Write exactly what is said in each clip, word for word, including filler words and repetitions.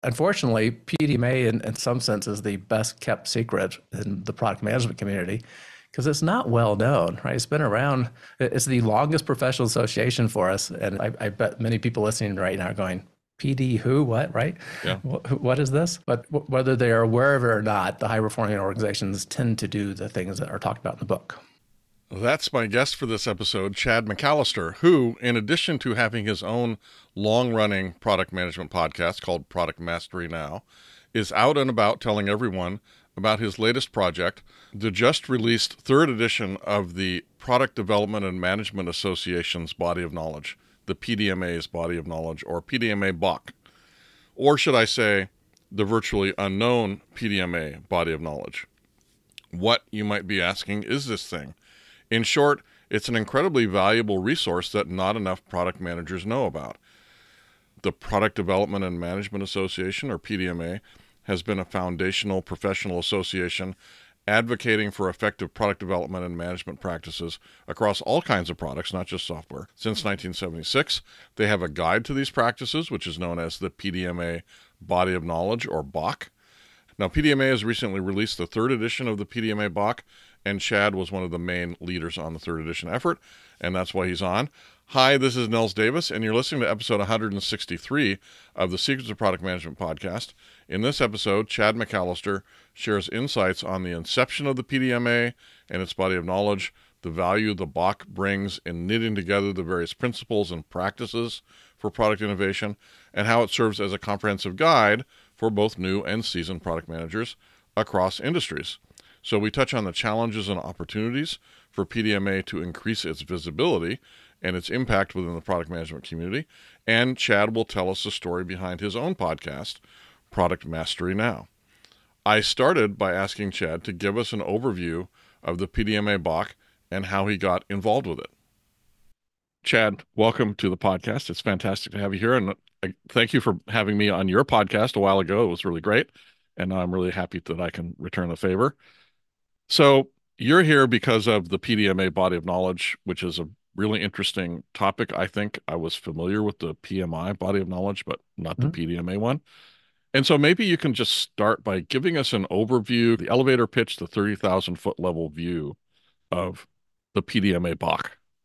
Unfortunately, P D M A in, in some sense is the best kept secret in the product management community because it's not well known, right? It's been around, it's the longest professional association for us. And I, I bet many people listening right now are going, P D who, what, right? Yeah. What is this? But whether they are aware of it or not, the high performing organizations tend to do the things that are talked about in the book. That's my guest for this episode, Chad McAllister, who, in addition to having his own long-running product management podcast called Product Mastery Now, is out and about telling everyone about his latest project, the just-released third edition of the Product Development and Management Association's Body of Knowledge, the P D M A's Body of Knowledge, or P D M A B O C. Or should I say, the virtually unknown P D M A Body of Knowledge. What, you might be asking, is this thing? In short, it's an incredibly valuable resource that not enough product managers know about. The Product Development and Management Association, or P D M A, has been a foundational professional association advocating for effective product development and management practices across all kinds of products, not just software. Since nineteen seventy-six, they have a guide to these practices, which is known as the P D M A Body of Knowledge, or B O C. Now, P D M A has recently released the third edition of the P D M A B O C, and Chad was one of the main leaders on the third edition effort, and that's why he's on. Hi, this is Nils Davis, and you're listening to episode one hundred sixty-three of the Secrets of Product Management podcast. In this episode, Chad McAllister shares insights on the inception of the P D M A and its body of knowledge, the value the B O C brings in knitting together the various principles and practices for product innovation, and how it serves as a comprehensive guide for both new and seasoned product managers across industries. So we touch on the challenges and opportunities for P D M A to increase its visibility and its impact within the product management community. And Chad will tell us the story behind his own podcast, Product Mastery Now. I started by asking Chad to give us an overview of the P D M A B O C and how he got involved with it. Chad, welcome to the podcast. It's fantastic to have you here. And thank you for having me on your podcast a while ago. It was really great. And I'm really happy that I can return the favor. So you're here because of the P D M A Body of Knowledge, which is a really interesting topic. I think I was familiar with the P M I Body of Knowledge, but not the mm-hmm. P D M A one. And so maybe you can just start by giving us an overview, the elevator pitch, the thirty thousand foot level view of the P D M A B O C.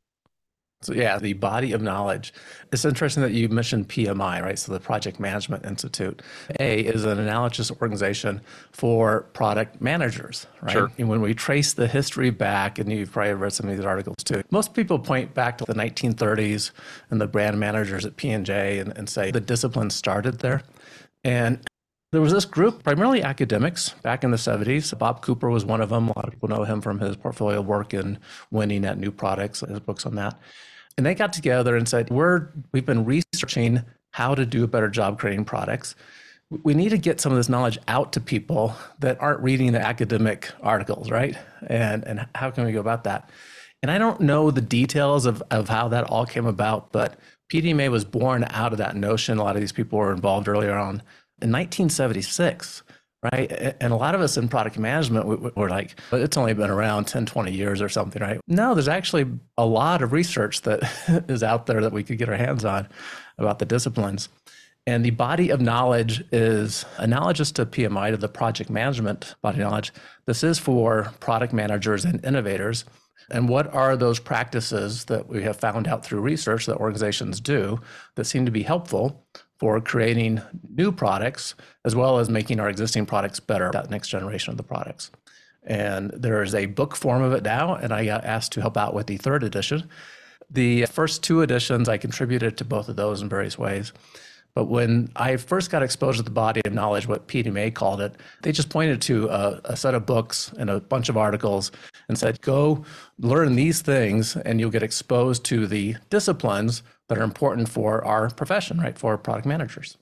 So yeah, the body of knowledge. It's interesting that you mentioned P M I, right? So the Project Management Institute. A is an analogous organization for product managers, right? Sure. And when we trace the history back, and you've probably read some of these articles too, most people point back to the nineteen thirties and the brand managers at P and J and, and say the discipline started there. And there was this group, primarily academics, back in the seventies. Bob Cooper was one of them. A lot of people know him from his portfolio work in winning at new products, his books on that. And they got together and said, We're, we've been researching how to do a better job creating products. We need to get some of this knowledge out to people that aren't reading the academic articles, right? And, and how can we go about that? And I don't know the details of, of how that all came about, but P D M A was born out of that notion. A lot of these people were involved earlier on in nineteen seventy-six. Right. And a lot of us in product management, we're like, it's only been around ten, twenty years or something, right? No, there's actually a lot of research that is out there that we could get our hands on about the disciplines. And the body of knowledge is analogous to P M I, to the project management body of knowledge. This is for product managers and innovators. And what are those practices that we have found out through research that organizations do that seem to be helpful for creating new products, as well as making our existing products better, that next generation of the products. And there is a book form of it now, and I got asked to help out with the third edition. The first two editions, I contributed to both of those in various ways. But when I first got exposed to the body of knowledge, what P D M A called it, they just pointed to a, a set of books and a bunch of articles and said, go learn these things and you'll get exposed to the disciplines that are important for our profession, right, for product managers.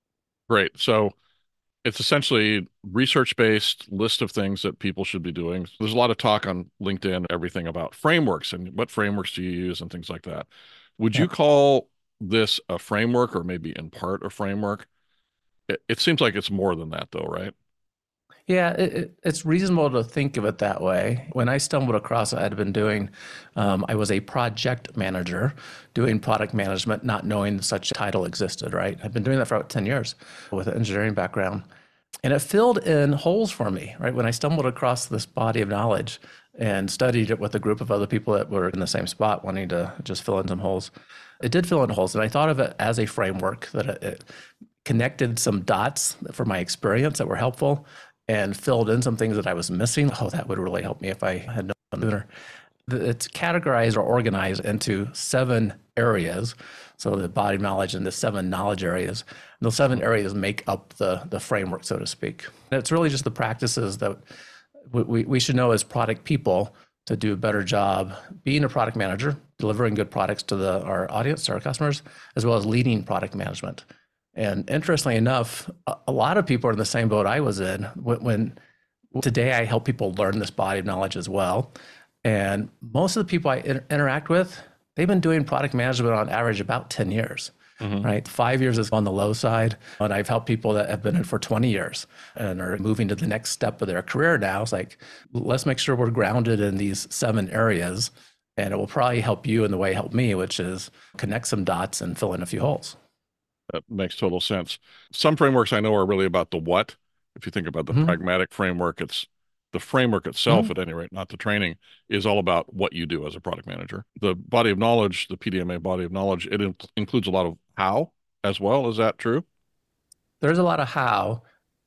Great. So it's essentially research-based list of things that people should be doing. There's a lot of talk on LinkedIn, everything about frameworks and what frameworks do you use and things like that. Would yeah. you call this a framework, or maybe in part a framework? It, it seems like it's more than that though, right? Yeah, it, it, it's reasonable to think of it that way. When I stumbled across it, I'd been doing, um, I was a project manager doing product management, not knowing such a title existed, right? I've been doing that for about ten years with an engineering background. And it filled in holes for me, right? When I stumbled across this body of knowledge and studied it with a group of other people that were in the same spot, wanting to just fill in some holes, it did fill in holes. And I thought of it as a framework that it, it connected some dots from my experience that were helpful and filled in some things that I was missing. Oh, that would really help me if I had known sooner. It's categorized or organized into seven areas. So the body of knowledge into seven knowledge areas. And those seven areas make up the, the framework, so to speak. And it's really just the practices that we, we should know as product people to do a better job being a product manager, delivering good products to the, our audience, to our customers, as well as leading product management. And interestingly enough, a lot of people are in the same boat I was in when, when today I help people learn this body of knowledge as well. And most of the people I inter- interact with, they've been doing product management on average about ten years, mm-hmm. right? Five years is on the low side. And I've helped people that have been in for twenty years and are moving to the next step of their career now. It's like, let's make sure we're grounded in these seven areas. And it will probably help you in the way it helped me, which is connect some dots and fill in a few holes. That makes total sense. Some frameworks I know are really about the what. If you think about the mm-hmm. pragmatic framework, it's the framework itself, mm-hmm. at any rate, not the training, is all about what you do as a product manager. The body of knowledge, the P D M A body of knowledge, it in- includes a lot of how as well. Is that true? There's a lot of how.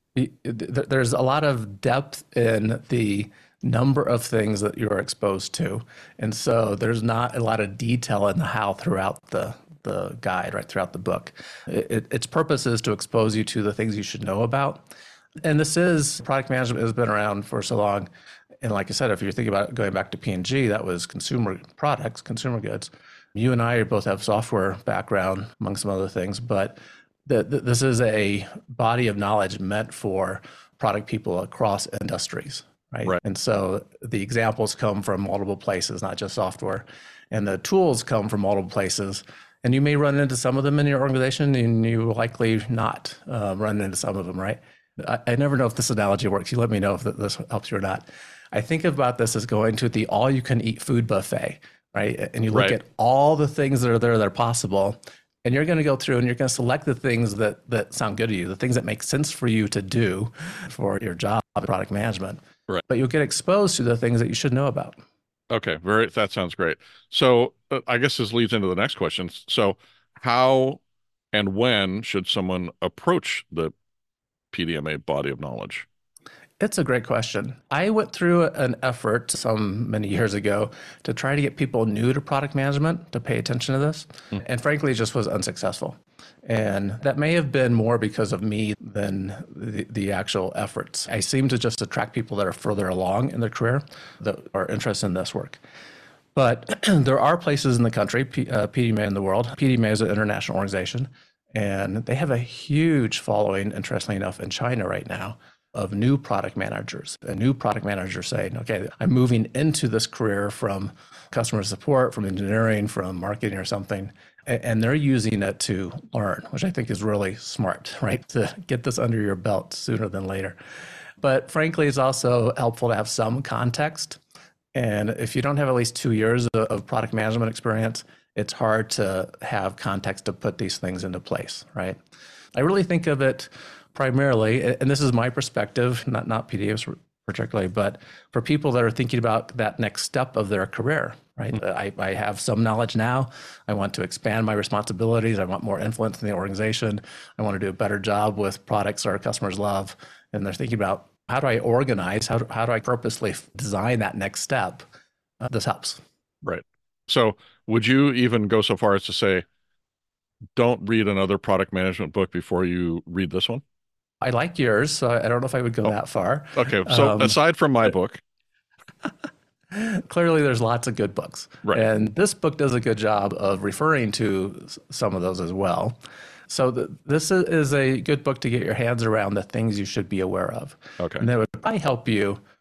There's a lot of depth in the number of things that you're exposed to. And so there's not a lot of detail in the how throughout the the guide, right, throughout the book. It, its purpose is to expose you to the things you should know about. And this is, product management has been around for so long. And like I said, if you're thinking about going back to P and G, that was consumer products, consumer goods. You and I both have software background, among some other things, but the, the, this is a body of knowledge meant for product people across industries, right? right? And so the examples come from multiple places, not just software. And the tools come from multiple places. And you may run into some of them in your organization, and you will likely not uh, run into some of them, right? I, I never know if this analogy works. You let me know if this helps you or not. I think about this as going to the all-you-can-eat food buffet, right? And you look right. at all the things that are there that are possible, and you're going to go through and you're going to select the things that that sound good to you, the things that make sense for you to do for your job, product management. Right. But you'll get exposed to the things that you should know about. Okay, very. That sounds great. So uh, I guess this leads into the next question. So how and when should someone approach the P D M A body of knowledge? It's a great question. I went through an effort some many years ago to try to get people new to product management to pay attention to this. Mm. And frankly, it just was unsuccessful. And that may have been more because of me than the, the actual efforts. I seem to just attract people that are further along in their career that are interested in this work. But there are places in the country, P, uh, P D M A in the world. P D M A is an international organization, and they have a huge following, interestingly enough, in China right now, of new product managers. A new product manager saying, okay, I'm moving into this career from customer support, from engineering, from marketing or something. And they're using it to learn, which I think is really smart, right? To get this under your belt sooner than later. But frankly, it's also helpful to have some context. And if you don't have at least two years of product management experience, it's hard to have context to put these things into place, right? I really think of it primarily, and this is my perspective, not, not P D M's particularly, but for people that are thinking about that next step of their career, right? Mm-hmm. I, I have some knowledge now. I want to expand my responsibilities. I want more influence in the organization. I want to do a better job with products our customers love. And they're thinking about, how do I organize? How do, how do I purposely design that next step? Uh, this helps. Right. So would you even go so far as to say, don't read another product management book before you read this one? I like yours, so I don't know if I would go oh, that far. Okay, so um, aside from my book. Clearly, there's lots of good books. Right. And this book does a good job of referring to some of those as well. So the, this is a good book to get your hands around the things you should be aware of. Okay. And that would probably help you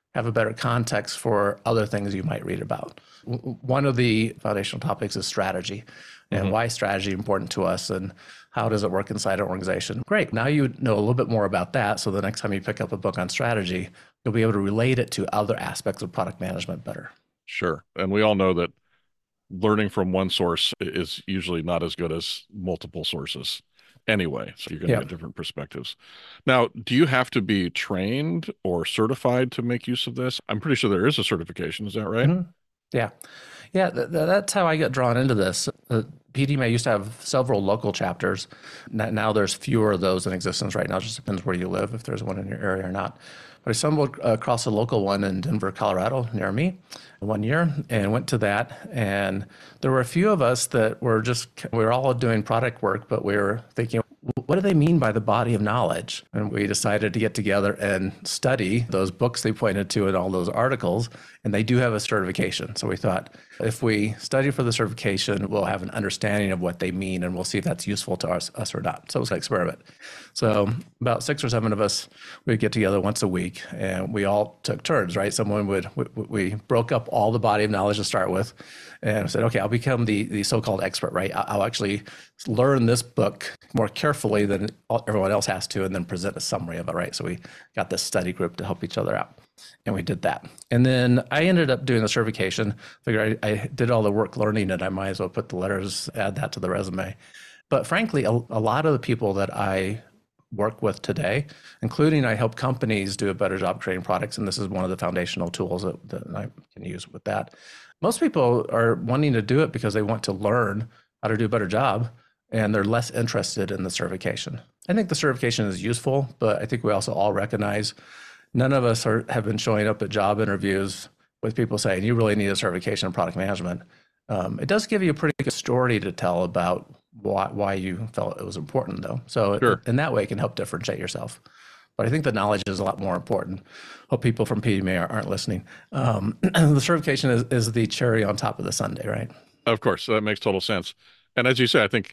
have a better context for other things you might read about. One of the foundational topics is strategy, and mm-hmm. why is strategy important to us, and how does it work inside an organization? Great. Now you know a little bit more about that. So the next time you pick up a book on strategy, you'll be able to relate it to other aspects of product management better. Sure. And we all know that learning from one source is usually not as good as multiple sources anyway. So you're going to yeah. get different perspectives. Now, do you have to be trained or certified to make use of this? I'm pretty sure there is a certification. Is that right? Mm-hmm. Yeah. Yeah, th- th- that's how I got drawn into this. Uh, P D M A used to have several local chapters. N- now there's fewer of those in existence right now. It just depends where you live, if there's one in your area or not. But I stumbled across a local one in Denver, Colorado, near me, one year, and went to that. And there were a few of us that were just, we were all doing product work, but we were thinking, what do they mean by the body of knowledge? And we decided to get together and study those books they pointed to in all those articles, and they do have a certification. So we thought, if we study for the certification, we'll have an understanding of what they mean, and we'll see if that's useful to us, us or not. So it was an experiment. So about six or seven of us, we'd get together once a week, and we all took turns, right? Someone would, we, we broke up all the body of knowledge to start with, and said, okay, I'll become the, the so-called expert, right? I'll actually learn this book more carefully than everyone else has to, and then present a summary of it, right? So we got this study group to help each other out, and we did that. And then I ended up doing the certification. Figured I, I did all the work learning it. I might as well put the letters, add that to the resume. But frankly, a, a lot of the people that I work with today, including I help companies do a better job creating products, and this is one of the foundational tools that, that I can use with that. Most people are wanting to do it because they want to learn how to do a better job, and they're less interested in the certification. I think the certification is useful, but I think we also all recognize none of us are, have been showing up at job interviews with people saying, you really need a certification in product management. Um, it does give you a pretty good story to tell about why, why you felt it was important, though. So sure. it, in that way, it can help differentiate yourself. But I think the knowledge is a lot more important. Hope people from P D M A aren't listening. Um, the certification is, is the cherry on top of the sundae, right? Of course, that makes total sense. And as you say, I think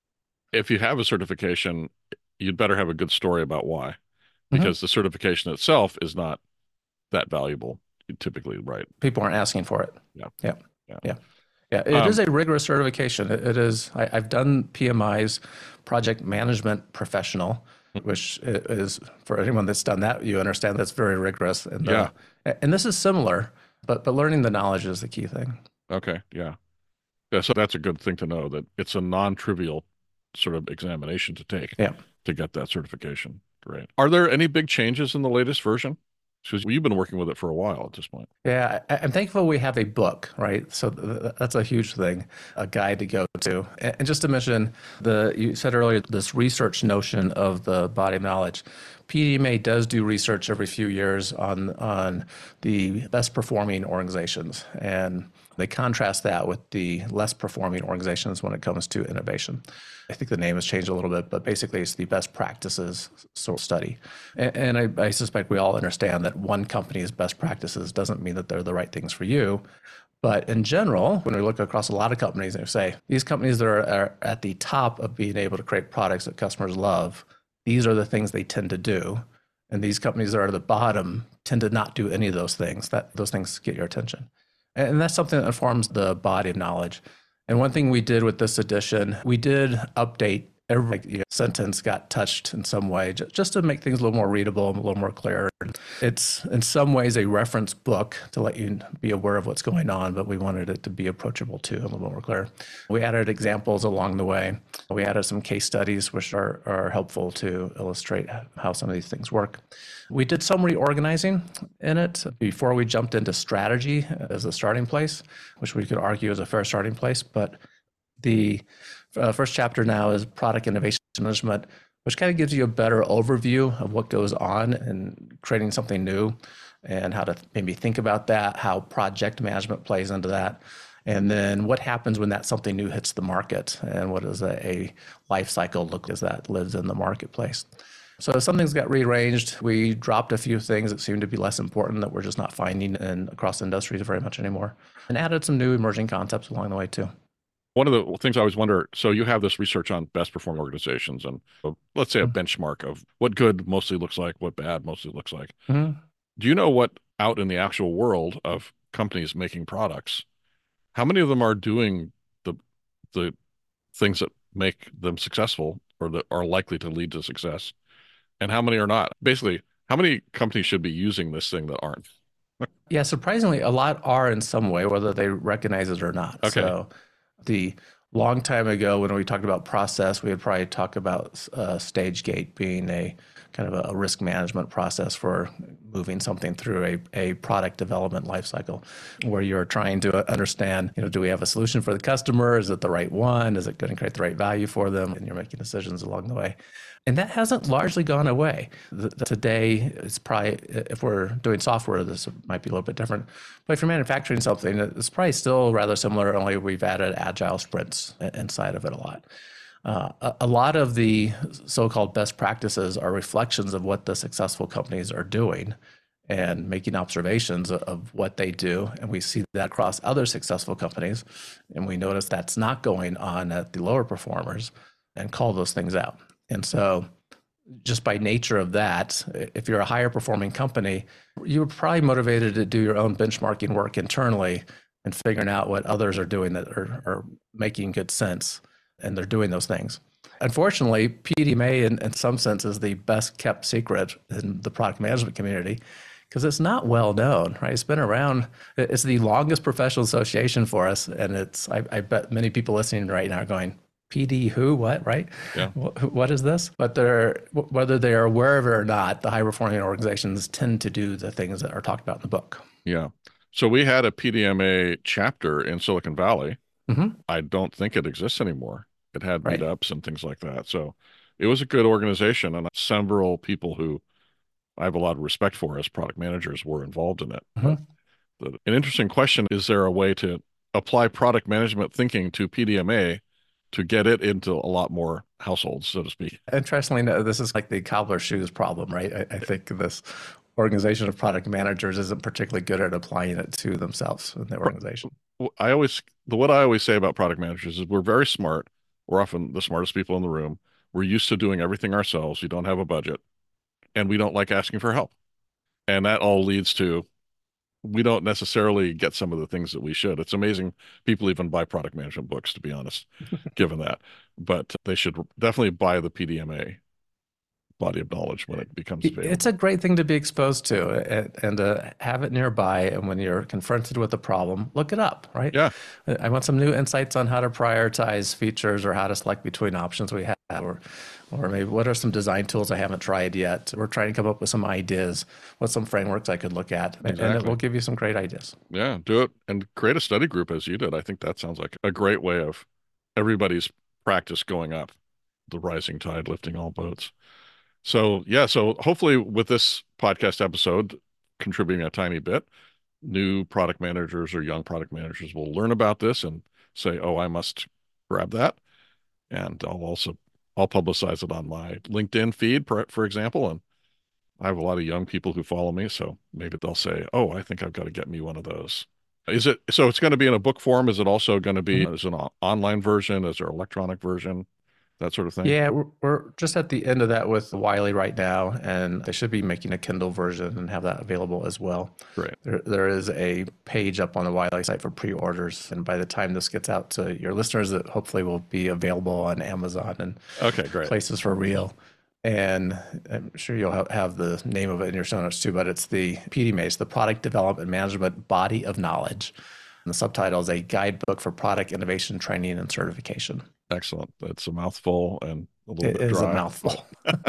if you have a certification, you'd better have a good story about why, because mm-hmm. the certification itself is not that valuable typically, right? People aren't asking for it. Yeah. Yeah. Yeah. Yeah. Yeah, it um, is a rigorous certification. It, it is. I, I've done P M I's project management professional, which is, for anyone that's done that, you understand that's very rigorous. And yeah. Uh, and this is similar, but but learning the knowledge is the key thing. Okay. Yeah. Yeah. So that's a good thing to know, that it's a non-trivial sort of examination to take yeah. to get that certification. Great. Are there any big changes in the latest version? Because you've been working with it for a while at this point. Yeah, I, I'm thankful we have a book, right? So th- that's a huge thing, a guide to go to. And, and just to mention, the you said earlier, this research notion of the body of knowledge. P D M A does do research every few years on on the best performing organizations, and they contrast that with the less performing organizations when it comes to innovation. I think the name has changed a little bit, but basically it's the best practices sort of study. And, and I, I suspect we all understand that one company's best practices doesn't mean that they're the right things for you. But in general, when we look across a lot of companies and we say, these companies that are, are at the top of being able to create products that customers love, these are the things they tend to do. And these companies that are at the bottom tend to not do any of those things. That those things get your attention. And that's something that informs the body of knowledge. And one thing we did with this edition, we did update every you know, sentence got touched in some way, just to make things a little more readable and a little more clear. It's in some ways a reference book to let you be aware of what's going on, but we wanted it to be approachable too, a little more clear. We added examples along the way. We added some case studies, which are, are helpful to illustrate how some of these things work. We did some reorganizing in it before we jumped into strategy as a starting place, which we could argue is a fair starting place, but the Uh, first chapter now is product innovation management, which kind of gives you a better overview of what goes on in creating something new and how to maybe think about that, how project management plays into that, and then what happens when that something new hits the market, and what does a, a life cycle look like as that lives in the marketplace. So some things got rearranged. We dropped a few things that seemed to be less important that we're just not finding in across industries very much anymore, and added some new emerging concepts along the way too. One of the things I always wonder, so you have this research on best performing organizations and uh, let's say a benchmark of what good mostly looks like, what bad mostly looks like. Mm-hmm. Do you know what out in the actual world of companies making products, how many of them are doing the the things that make them successful or that are likely to lead to success, and how many are not? Basically, how many companies should be using this thing that aren't? Yeah, surprisingly, a lot are in some way, whether they recognize it or not. Okay. So, the long time ago when we talked about process, we would probably talk about uh, stage gate being a kind of a, a risk management process for moving something through a, a product development lifecycle, where you're trying to understand, you know, do we have a solution for the customer? Is it the right one? Is it going to create the right value for them? And you're making decisions along the way. And that hasn't largely gone away. The, the, today, it's probably, if we're doing software, this might be a little bit different. But if you're manufacturing something, it's probably still rather similar, only we've added agile sprints inside of it a lot. Uh, a, a lot of the so-called best practices are reflections of what the successful companies are doing and making observations of, of what they do. And we see that across other successful companies. And we notice that's not going on at the lower performers and call those things out. And so just by nature of that, if you're a higher performing company, you're probably motivated to do your own benchmarking work internally and figuring out what others are doing that are, are making good sense, and they're doing those things. Unfortunately, P D M A in, in some sense is the best kept secret in the product management community because it's not well known, right? It's been around, it's the longest professional association for us. And it's, I, I bet many people listening right now are going, P D who, what, right? Yeah. What is this? But they're, whether they are aware of it or not, the high performing organizations tend to do the things that are talked about in the book. Yeah. So we had a P D M A chapter in Silicon Valley. Mm-hmm. I don't think it exists anymore. It had Right. meetups and things like that. So it was a good organization, and several people who I have a lot of respect for as product managers were involved in it. Mm-hmm. But the, an interesting question, is there a way to apply product management thinking to P D M A to get it into a lot more households, so to speak? Interestingly, no, this is like the cobbler shoes problem, right? I, I think this organization of product managers isn't particularly good at applying it to themselves in their organization. I always, the what I always say about product managers is we're very smart. We're often the smartest people in the room. We're used to doing everything ourselves. We don't have a budget, and we don't like asking for help. And that all leads to we don't necessarily get some of the things that we should. It's amazing people even buy product management books, to be honest, given that. But they should definitely buy the P D M A body of knowledge when it becomes available. It's a great thing to be exposed to and, and uh, have it nearby. And when you're confronted with a problem, look it up, right? Yeah. I want some new insights on how to prioritize features or how to select between options we have, or, or maybe what are some design tools I haven't tried yet. We're trying to come up with some ideas, what some frameworks I could look at, and, Exactly. and it will give you some great ideas. Yeah, do it and create a study group as you did. I think that sounds like a great way of everybody's practice going up, the rising tide lifting all boats. So, yeah, so hopefully with this podcast episode contributing a tiny bit, new product managers or young product managers will learn about this and say, oh, I must grab that. And I'll also, I'll publicize it on my LinkedIn feed, for, for example. And I have a lot of young people who follow me, so maybe they'll say, oh, I think I've got to get me one of those. Is it, so it's going to be in a book form? Is it also going to be, Mhm. is it an online version? Is there an electronic version? That sort of thing? Yeah, we're, we're just at the end of that with Wiley right now, and they should be making a Kindle version and have that available as well. Great. There, there is a page up on the Wiley site for pre-orders, and by the time this gets out to your listeners, it hopefully will be available on Amazon and Okay, great. places for real. And I'm sure you'll ha- have the name of it in your show notes too, but it's the P D M A, it's the Product Development Management Body of Knowledge. And the subtitle is A Guidebook for Product Innovation Training and Certification. Excellent. That's a mouthful and a little It bit is dry. a mouthful.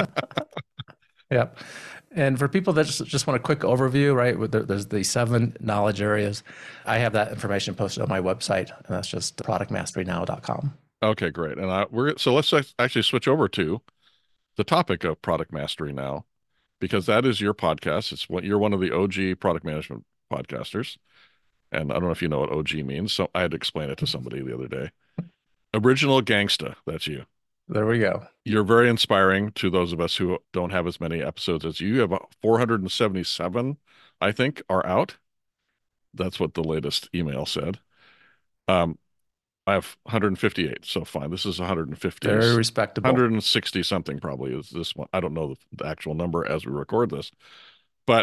Yep. And for people that just, just want a quick overview, right, there, there's the seven knowledge areas. I have that information posted on my website, and that's just product mastery now dot com. Okay, great. And I, we're so let's actually switch over to the topic of product mastery now, because that is your podcast. It's what you're one of the O G product management podcasters. And I don't know if you know what O G means, so I had to explain it to somebody the other day. Original Gangsta, that's you. There we go. You're very inspiring to those of us who don't have as many episodes as you. You have four hundred seventy-seven, I think, are out. That's what the latest email said. Um, I have one hundred fifty-eight, so fine. This is one hundred fifty. Very respectable. one hundred sixty something probably is this one. I don't know the, the actual number as we record this, but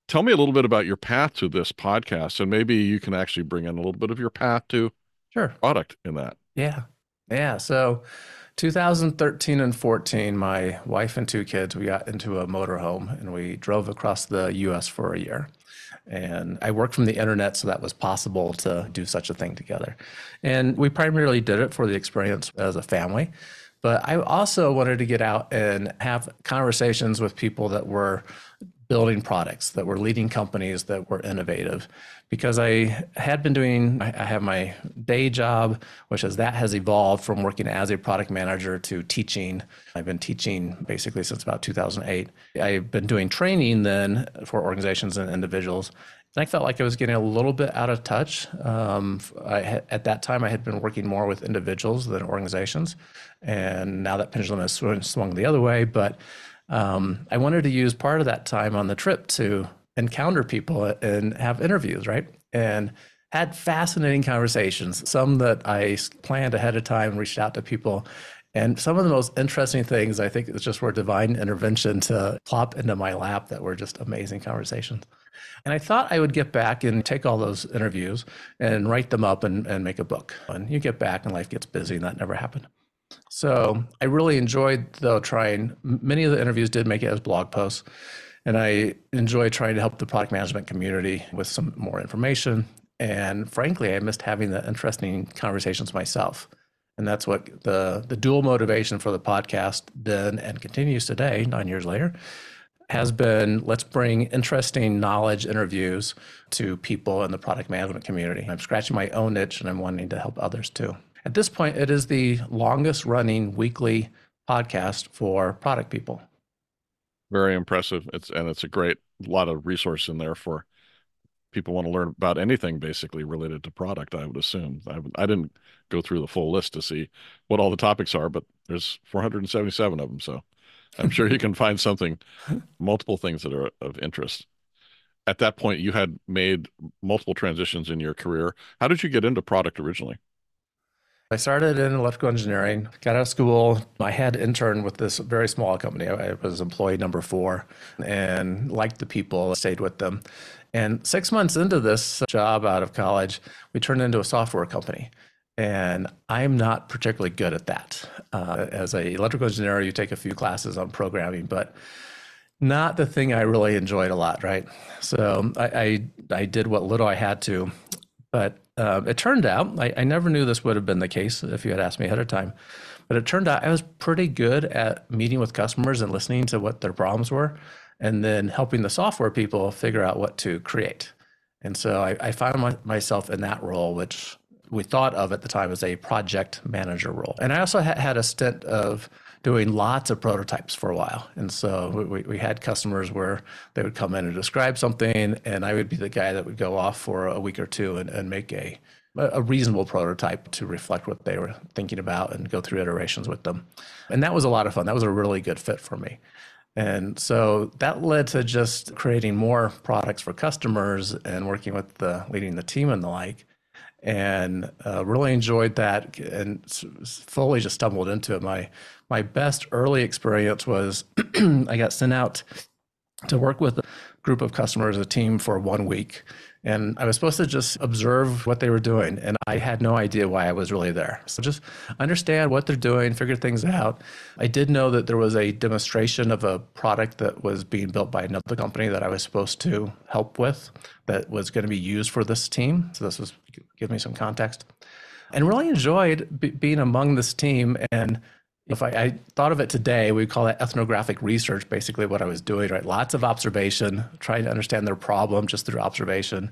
Tell me a little bit about your path to this podcast, and maybe you can actually bring in a little bit of your path to Sure. product in that. Yeah. Yeah. So two thousand thirteen and fourteen, my wife and two kids, we got into a motorhome and we drove across the U S for a year. And I worked from the internet, so that was possible to do such a thing together. And we primarily did it for the experience as a family. But I also wanted to get out and have conversations with people that were building products, that were leading companies, that were innovative. Because I had been doing, I have my day job, which is that has evolved from working as a product manager to teaching. I've been teaching basically since about two thousand eight. I've been doing training then for organizations and individuals. And I felt like I was getting a little bit out of touch. Um, I had, at that time, I had been working more with individuals than organizations. And now that pendulum has swung, swung the other way. But um, I wanted to use part of that time on the trip to encounter people and have interviews, right? And had fascinating conversations, some that I planned ahead of time, reached out to people. And some of the most interesting things, I think, it's just were divine intervention to plop into my lap that were just amazing conversations. And I thought I would get back and take all those interviews and write them up and, and make a book. And you get back and life gets busy, and that never happened. So I really enjoyed, though, trying. Many of the interviews did make it as blog posts. And I enjoy trying to help the product management community with some more information. And frankly, I missed having the interesting conversations myself. And that's what the, the dual motivation for the podcast then and continues today, nine years later, has been, let's bring interesting knowledge interviews to people in the product management community. I'm scratching my own itch and I'm wanting to help others too. At this point, it is the longest running weekly podcast for product people. Very impressive. It's and it's a great lot of resource in there for people want to learn about anything basically related to product, I would assume. I, I didn't go through the full list to see what all the topics are, but there's four hundred seventy-seven of them. So I'm sure you can find something, multiple things that are of interest. At that point, you had made multiple transitions in your career. How did you get into product originally? I started in electrical engineering, got out of school. I had interned with this very small company. I was employee number four and liked the people, stayed with them. And six months into this job out of college, we turned into a software company. And I'm not particularly good at that. Uh, as an electrical engineer, you take a few classes on programming, but not the thing I really enjoyed a lot, right? So I, I, I did what little I had to. But uh, it turned out, I, I never knew this would have been the case if you had asked me ahead of time, but it turned out I was pretty good at meeting with customers and listening to what their problems were, and then helping the software people figure out what to create. And so I, I found my, myself in that role, which we thought of at the time as a project manager role. And I also ha- had a stint of doing lots of prototypes for a while. And so we, we had customers where they would come in and describe something, and I would be the guy that would go off for a week or two and, and make a, a reasonable prototype to reflect what they were thinking about and go through iterations with them. And that was a lot of fun. That was a really good fit for me. And so that led to just creating more products for customers and working with the leading the team and the like. And uh, really enjoyed that and fully just stumbled into it. My my best early experience was I got sent out to work with a group of customers, a team for one week. And I was supposed to just observe what they were doing. And I had no idea why I was really there. So just understand what they're doing, figure things out. I did know that there was a demonstration of a product that was being built by another company that I was supposed to help with that was going to be used for this team. So this was give me some context. And really enjoyed b- being among this team. And if I, I thought of it today, we call that ethnographic research, basically what I was doing, right? Lots of observation, trying to understand their problem just through observation.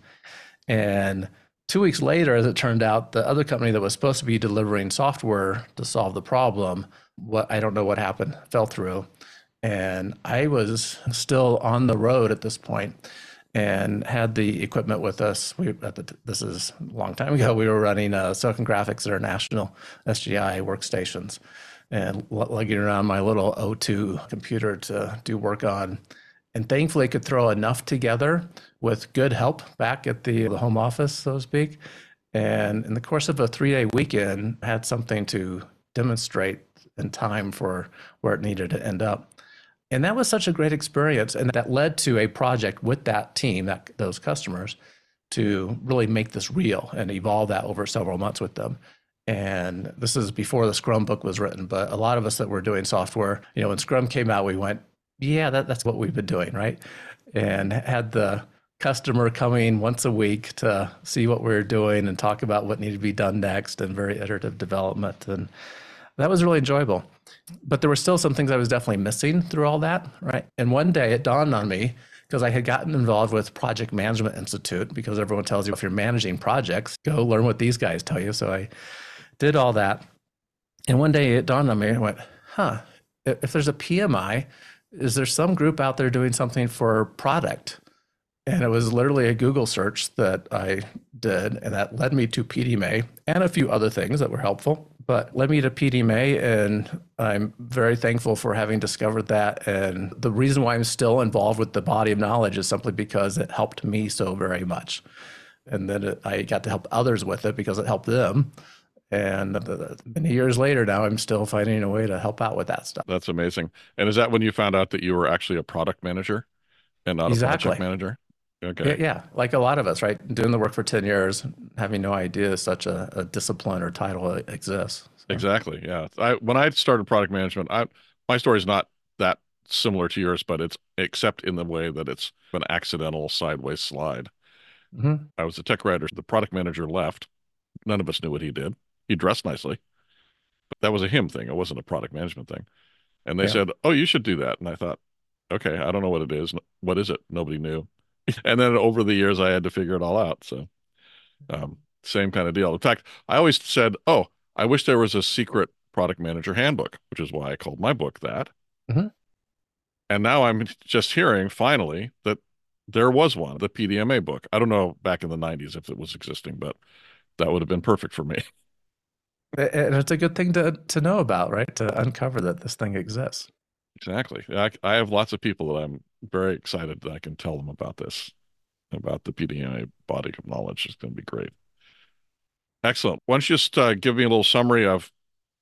And two weeks later, as it turned out, the other company that was supposed to be delivering software to solve the problem, what I don't know what happened, fell through. And I was still on the road at this point and had the equipment with us. We at the, this is a long time ago. We were running uh, Silicon Graphics International S G I workstations and lugging around my little O two computer to do work on. And thankfully could throw enough together with good help back at the, the home office, so to speak. And in the course of a three-day weekend, had something to demonstrate in time for where it needed to end up. And that was such a great experience. And that led to a project with that team, that those customers, to really make this real and evolve that over several months with them. And this is before the Scrum book was written, but a lot of us that were doing software, you know, when Scrum came out, we went, yeah, that, that's what we've been doing, right? And had the customer coming once a week to see what we were doing and talk about what needed to be done next, and very iterative development. And that was really enjoyable. But there were still some things I was definitely missing through all that, right? And one day it dawned on me, because I had gotten involved with Project Management Institute, because everyone tells you if you're managing projects, go learn what these guys tell you. So I did all that. And one day it dawned on me, and I went, huh, if there's a P M I, is there some group out there doing something for product? And it was literally a Google search that I did, and that led me to P D M A and a few other things that were helpful, but led me to P D M A, and I'm very thankful for having discovered that. And the reason why I'm still involved with the body of knowledge is simply because it helped me so very much. And then it, I got to help others with it because it helped them. And many years later now, I'm still finding a way to help out with that stuff. That's amazing. And is that when you found out that you were actually a product manager and not Exactly. a project manager? Okay. Yeah, yeah, like a lot of us, right? Doing the work for ten years, having no idea such a, a discipline or title exists. So. Exactly. Yeah. I, when I started product management, I, my story is not that similar to yours, but it's except in the way that it's an accidental sideways slide. Mm-hmm. I was a tech writer. The product manager left. None of us knew what he did. He dressed nicely, but that was a him thing. It wasn't a product management thing. And they Yeah. said, "Oh, you should do that." And I thought, okay, I don't know what it is. What is it? Nobody knew. And then over the years, I had to figure it all out. So, um, same kind of deal. In fact, I always said, "Oh, I wish there was a secret product manager handbook," which is why I called my book that. Mm-hmm. And now I'm just hearing finally that there was one, the P D M A book. I don't know back in the nineties if it was existing, but that would have been perfect for me. And it's a good thing to to know about, right? To uncover that this thing exists. Exactly. I, I have lots of people that I'm very excited that I can tell them about this, about the P D M A body of knowledge. It's going to be great. Excellent. Why don't you just uh, give me a little summary of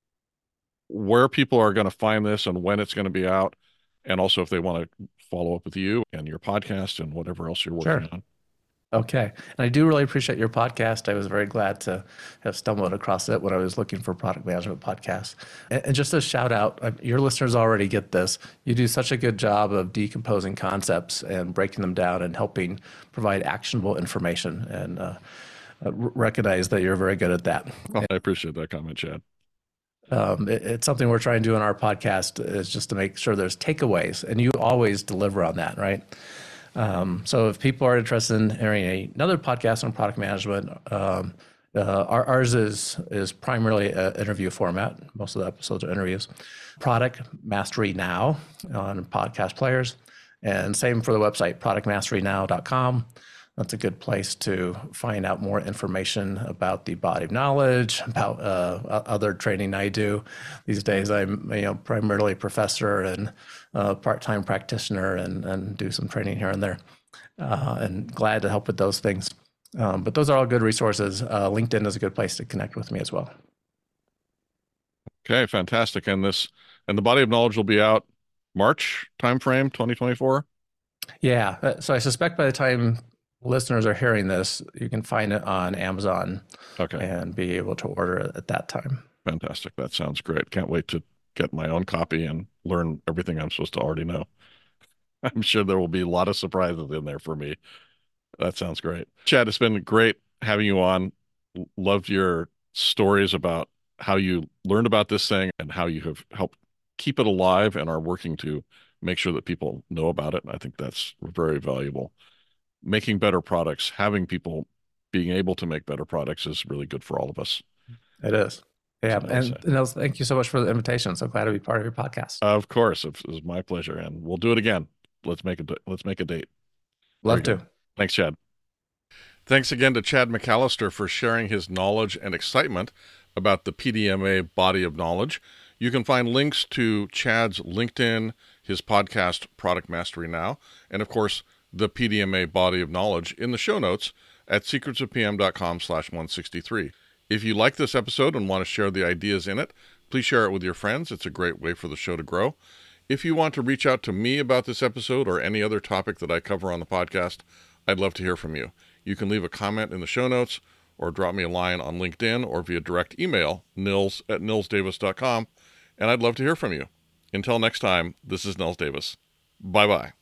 where people are going to find this and when it's going to be out, and also if they want to follow up with you and your podcast and whatever else you're working Sure. on. Okay. And I do really appreciate your podcast. I was very glad to have stumbled across it when I was looking for product management podcasts. And, and just a shout out, uh, your listeners already get this. You do such a good job of decomposing concepts and breaking them down and helping provide actionable information. And uh, uh, recognize that you're very good at that. Oh, I appreciate that comment, Chad. Um, it, it's something we're trying to do in our podcast, is just to make sure there's takeaways, and you always deliver on that, right? Um, so if people are interested in hearing another podcast on product management, um, uh, our, ours is is primarily an interview format. Most of the episodes are interviews. Product Mastery Now on podcast players, and same for the website, product mastery now dot com. That's a good place to find out more information about the body of knowledge, about uh, other training I do. These days, I'm you know primarily a professor and a part-time practitioner, and, and do some training here and there. Uh, and glad to help with those things. Um, but those are all good resources. Uh, LinkedIn is a good place to connect with me as well. Okay, fantastic. And this and the body of knowledge will be out March timeframe, twenty twenty-four. Yeah. uh, So I suspect by the time listeners are hearing this, you can find it on Amazon Okay, and be able to order it at that time. fantastic. That sounds great. Can't wait to get my own copy and learn everything I'm supposed to already know. I'm sure there will be a lot of surprises in there for me. That sounds great. Chad, it's been great having you on. L- Loved your stories about how you learned about this thing and how you have helped keep it alive and are working to make sure that people know about it. And I think that's very valuable. Making better products, having people being able to make better products is really good for all of us. It is. Yeah. That's what I'll say. And Nels, thank you so much for the invitation. So glad to be part of your podcast. Of course, it was my pleasure, and we'll do it again. Let's make a let's make a date. Love Very to. Thanks, Chad. Thanks again to Chad McAllister for sharing his knowledge and excitement about the P D M A body of knowledge. You can find links to Chad's LinkedIn, his podcast, Product Mastery Now, and of course, the P D M A body of knowledge in the show notes at secrets of p m dot com slash one sixty-three. If you like this episode and want to share the ideas in it, please share it with your friends. It's a great way for the show to grow. If you want to reach out to me about this episode or any other topic that I cover on the podcast, I'd love to hear from you. You can leave a comment in the show notes or drop me a line on LinkedIn or via direct email, nils at nils davis dot com, and I'd love to hear from you. Until next time, this is Nils Davis. Bye-bye.